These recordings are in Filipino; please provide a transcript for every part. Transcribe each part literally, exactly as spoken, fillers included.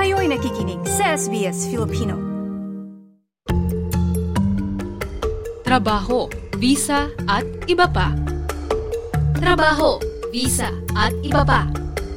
Kayo'y nakikinig sa S B S Filipino. Trabaho, visa at iba pa. Trabaho, visa at iba pa.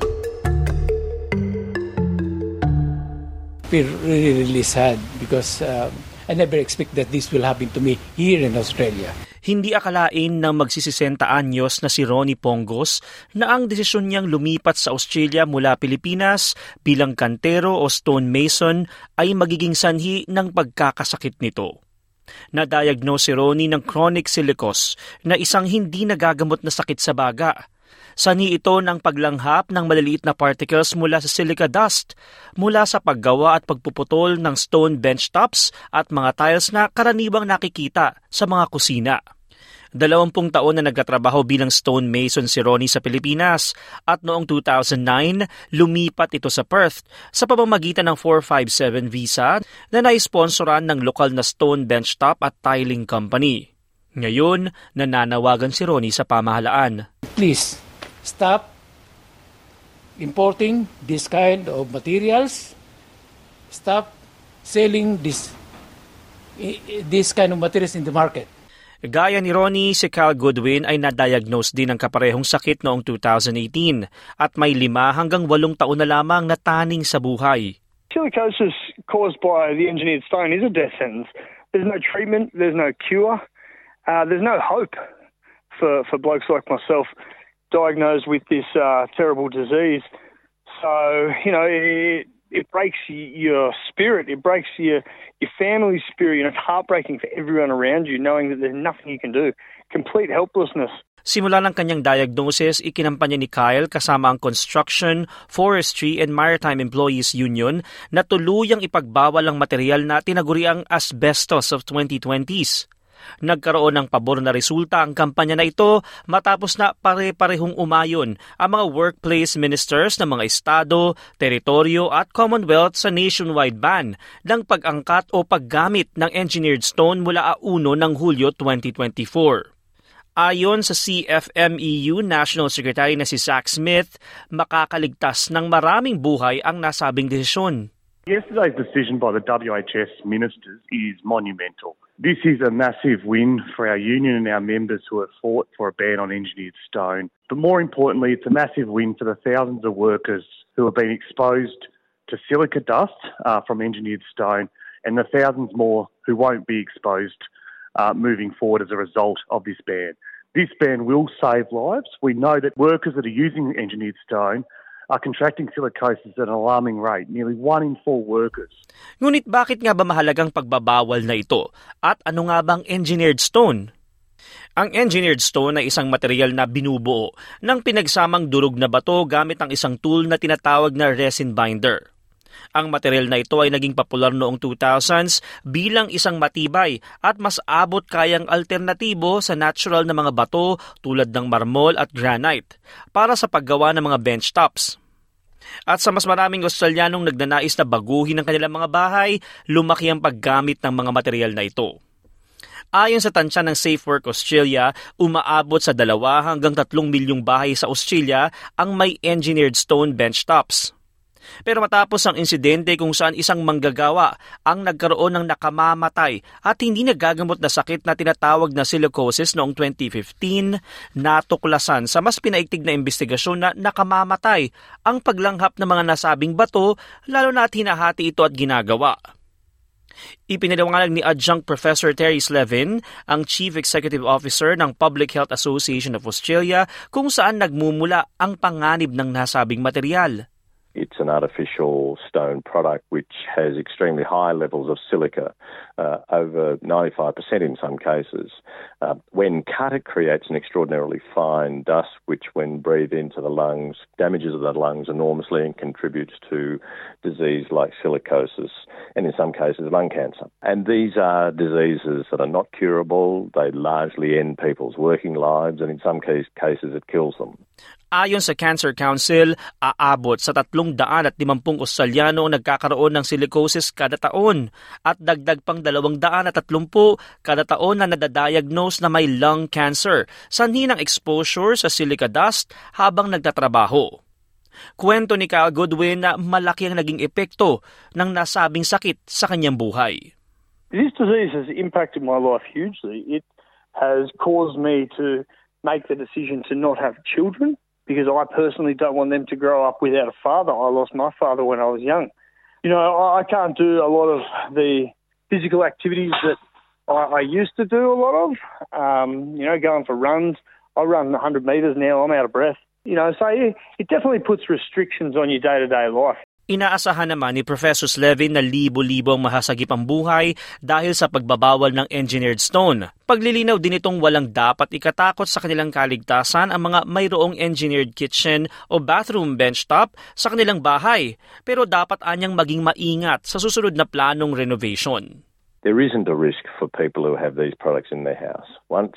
Feel really, really sad because uh, I never expect that this will happen to me here in Australia. Hindi akalain ng magsisisenta anyos na si Ronnie Pongos na ang desisyon niyang lumipat sa Australia mula Pilipinas bilang kantero o stonemason ay magiging sanhi ng pagkakasakit nito. Na-diagnose si Ronnie ng chronic silicosis na isang hindi nagagamot na sakit sa baga. Sanhi ito ng paglanghap ng maliliit na particles mula sa silica dust, mula sa paggawa at pagpuputol ng stone bench tops at mga tiles na karaniwang nakikita sa mga kusina. Dalawampung taon na nagtatrabaho bilang stonemason si Ronnie sa Pilipinas at noong two thousand nine lumipat ito sa Perth sa pamamagitan ng four five seven visa na naisponsoran ng lokal na stone bench top at tiling company. Ngayon, nananawagan si Ronnie sa pamahalaan. Please, stop importing this kind of materials. Stop selling this, this kind of materials in the market. Gaya ni Ronnie, si Cal Goodwin ay na-diagnose din ng kaparehong sakit noong two thousand eighteen at may lima hanggang walong taon na lamang na taning sa buhay. Silicosis caused by the engineered stone is a death sentence. There's no treatment, there's no cure, uh, there's no hope for, for blokes like myself diagnosed with this uh, terrible disease. So, you know, it, it breaks your spirit, it breaks your, your family's spirit. You know, it's heartbreaking for everyone around you knowing that there's nothing you can do. Complete helplessness. Simula ng kanyang diagnosis, ikinampanya ni Kyle kasama ang Construction, Forestry and Maritime Employees Union na tuluyang ipagbawal ang material na tinaguriang asbestos of twenty twenties. Nagkaroon ng pabor na resulta ang kampanya na ito matapos na pare-parehong umayon ang mga workplace ministers ng mga estado, teritoryo at Commonwealth sa nationwide ban ng pag-angkat o paggamit ng engineered stone mula one ng Hulyo twenty twenty-four. Ayon sa C F M E U National Secretary na si Zach Smith, makakaligtas ng maraming buhay ang nasabing desisyon. Yesterday's decision by the W H S ministers is monumental. This is a massive win for our union and our members who have fought for a ban on engineered stone. But more importantly, it's a massive win for the thousands of workers who have been exposed to silica dust uh, from engineered stone and the thousands more who won't be exposed uh, moving forward as a result of this ban. This ban will save lives. We know that workers that are using engineered stone are contracting silicosis at an alarming rate, nearly one in four workers. Ngunit bakit nga ba mahalagang pagbabawal na ito? At ano nga bang engineered stone? Ang engineered stone ay isang material na binubuo ng pinagsamang durog na bato gamit ang isang tool na tinatawag na resin binder. Ang material na ito ay naging popular noong two thousands bilang isang matibay at mas abot kayang alternatibo sa natural na mga bato tulad ng marmol at granite para sa paggawa ng mga bench tops. At sa mas maraming Australianong nagnanais na baguhin ang kanilang mga bahay, lumaki ang paggamit ng mga material na ito. Ayon sa tansya ng Safe Work Australia, umaabot sa dalawa hanggang tatlong milyong bahay sa Australia ang may engineered stone bench tops. Pero matapos ang insidente kung saan isang manggagawa ang nagkaroon ng nakamamatay at hindi nagagamot na sakit na tinatawag na silicosis noong twenty fifteen, natuklasan sa mas pinaigtig na investigasyon na nakamamatay ang paglanghap ng mga nasabing bato, lalo na at hinahati ito at ginagawa. Ipinaliwanag ni Adjunct Professor Terry Slevin, ang Chief Executive Officer ng Public Health Association of Australia, kung saan nagmumula ang panganib ng nasabing material. It's an artificial stone product which has extremely high levels of silica, uh, over ninety-five percent in some cases. Uh, when cut, it creates an extraordinarily fine dust which, when breathed into the lungs, damages the lungs enormously and contributes to disease like silicosis and, in some cases, lung cancer. And these are diseases that are not curable. They largely end people's working lives, and in some case, cases it kills them. Ayon sa Cancer Council, aabot sa tatlong daan at limampung Australiano ang nagkakaroon ng silicosis kada taon at dagdag pang dalawang daan at tatlumpu kada taon na nadadiagnose na may lung cancer sanhi ng exposure sa silica dust habang nagtatrabaho. Kwento ni Kyle Goodwin na malaki ang naging epekto ng nasabing sakit sa kanyang buhay. This disease has impacted my life hugely. It has caused me to make the decision to not have children because I personally don't want them to grow up without a father. I lost my father when I was young. You know, I can't do a lot of the physical activities that I, I used to do a lot of. Um, you know, going for runs. I run one hundred metres now. I'm out of breath. You know, so it, it definitely puts restrictions on your day-to-day life. Inaasahan naman ni Professor Slevin na libo-libo ang mahasagip ang buhay dahil sa pagbabawal ng engineered stone. Paglilinaw din itong walang dapat ikatakot sa kanilang kaligtasan ang mga mayroong engineered kitchen o bathroom benchtop sa kanilang bahay, pero dapat anyang maging maingat sa susunod na planong renovation. There isn't a risk for people who have these products in their house. Once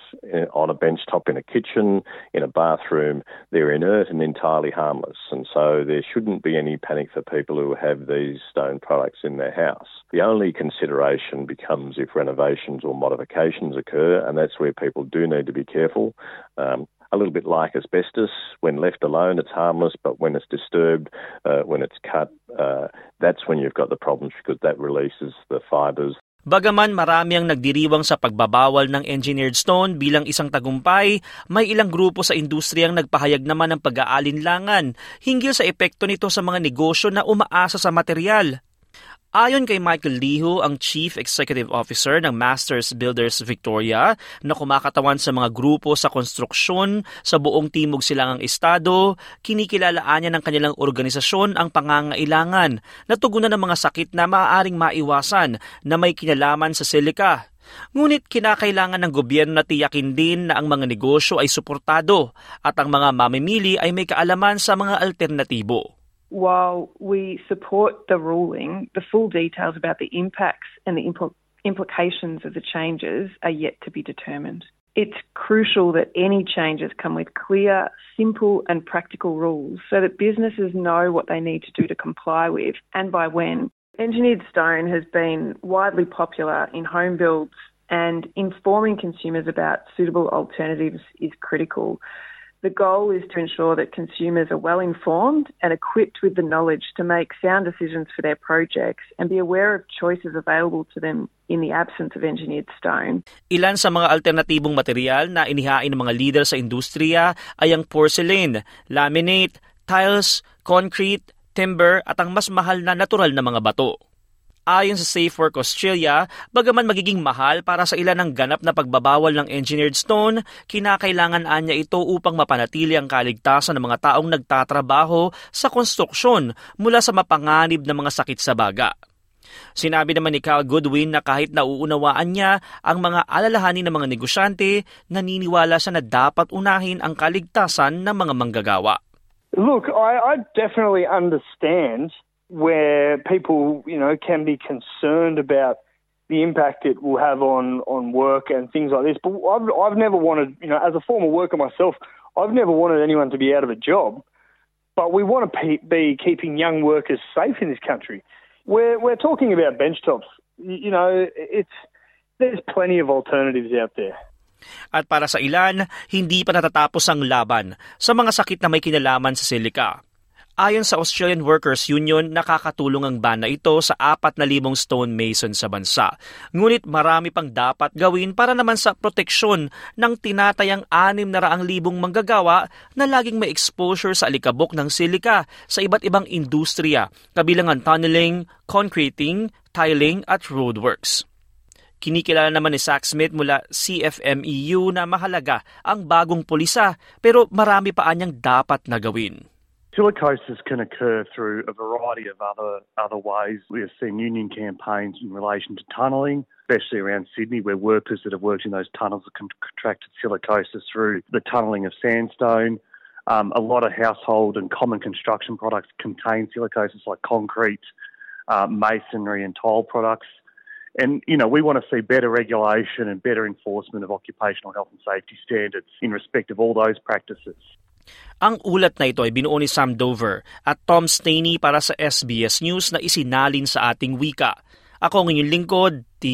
on a benchtop in a kitchen, in a bathroom, they're inert and entirely harmless. And so there shouldn't be any panic for people who have these stone products in their house. The only consideration becomes if renovations or modifications occur, and that's where people do need to be careful. Um, a little bit like asbestos, when left alone it's harmless, but when it's disturbed, uh, when it's cut, uh, that's when you've got the problems because that releases the fibres. Bagaman marami ang nagdiriwang sa pagbabawal ng engineered stone bilang isang tagumpay, may ilang grupo sa industriyang nagpahayag naman ng pag-aalinlangan hinggil sa epekto nito sa mga negosyo na umaasa sa material. Ayon kay Michael Lihu, ang Chief Executive Officer ng Masters Builders Victoria, na kumakatawan sa mga grupo sa konstruksyon sa buong Timog Silangang Estado, kinikilalaan niya ng kanilang organisasyon ang pangangailangan na tugunan ng mga sakit na maaaring maiwasan na may kinalaman sa silika. Ngunit kinakailangan ng gobyerno na tiyakin din na ang mga negosyo ay suportado at ang mga mamimili ay may kaalaman sa mga alternatibo. While we support the ruling, the full details about the impacts and the impl- implications of the changes are yet to be determined. It's crucial that any changes come with clear, simple and practical rules so that businesses know what they need to do to comply with and by when. Engineered stone has been widely popular in home builds, and informing consumers about suitable alternatives is critical. The goal is to ensure that consumers are well informed and equipped with the knowledge to make sound decisions for their projects and be aware of choices available to them in the absence of engineered stone. Ilan sa mga alternatibong material na inihain ng mga leader sa industriya ay ang porcelain, laminate, tiles, concrete, timber at ang mas mahal na natural na mga bato. Ayon sa SafeWork Australia, bagaman magiging mahal para sa ilan ang ganap na pagbabawal ng engineered stone, kinakailangan anya ito upang mapanatili ang kaligtasan ng mga taong nagtatrabaho sa konstruksyon mula sa mapanganib na mga sakit sa baga. Sinabi naman ni Kyle Goodwin na kahit nauunawaan niya ang mga alalahanin ng mga negosyante, naniniwala siya na dapat unahin ang kaligtasan ng mga manggagawa. Look, I, I definitely understand where people, you know, can be concerned about the impact it will have on, on work and things like this. But I've, I've never wanted, you know, as a former worker myself, I've never wanted anyone to be out of a job. But we want to be, be keeping young workers safe in this country. We're, we're talking about benchtops. You know, it's, there's plenty of alternatives out there. At para sa ilan, hindi pa natatapos ang laban sa mga sakit na may kinalaman sa silika. Ayon sa Australian Workers Union, nakakatulong ang ban na ito sa apat na libong stonemason sa bansa. Ngunit marami pang dapat gawin para naman sa proteksyon ng tinatayang anim na raang libong manggagawa na laging may exposure sa alikabok ng silika sa iba't ibang industriya, kabilang ang tunneling, concreting, tiling at roadworks. Kinikilala naman ni Zach Smith mula C F M E U na mahalaga ang bagong pulisa pero marami pa anyang dapat na gawin. Silicosis can occur through a variety of other other ways. We have seen union campaigns in relation to tunnelling, especially around Sydney, where workers that have worked in those tunnels have contracted silicosis through the tunnelling of sandstone. Um, a lot of household and common construction products contain silicosis, like concrete, uh, masonry and tile products. And, you know, we want to see better regulation and better enforcement of occupational health and safety standards in respect of all those practices. Ang ulat na ito ay binuo ni Sam Dover at Tom Staney para sa S B S News na isinalin sa ating wika. Ako ang inyong lingkod, T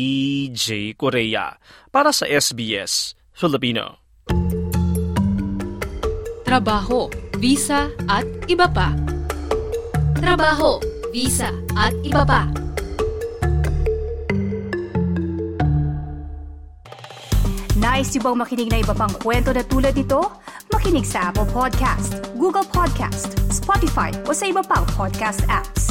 J Correa, para sa S B S Filipino. Trabaho, visa at iba pa. Trabaho, visa at iba pa. Nice yung bang makinig na iba pang kwento na tulad ito? Makinig sa Apple Podcast, Google Podcast, Spotify o sa iba pang podcast apps.